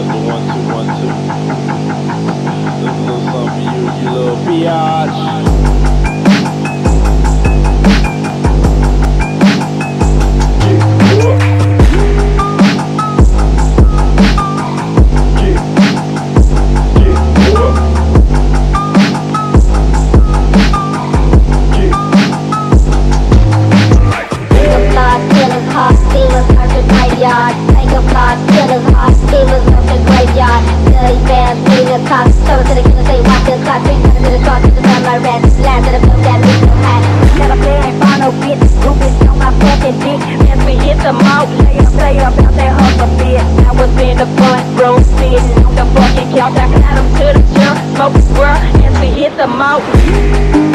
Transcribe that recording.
Testing 1 2 1 2. This a little something for you little biatch. Play up out that hustle bit. I was in the front row sitting on the fucking couch. I got him to the church, smoke the world, and we hit the mouth.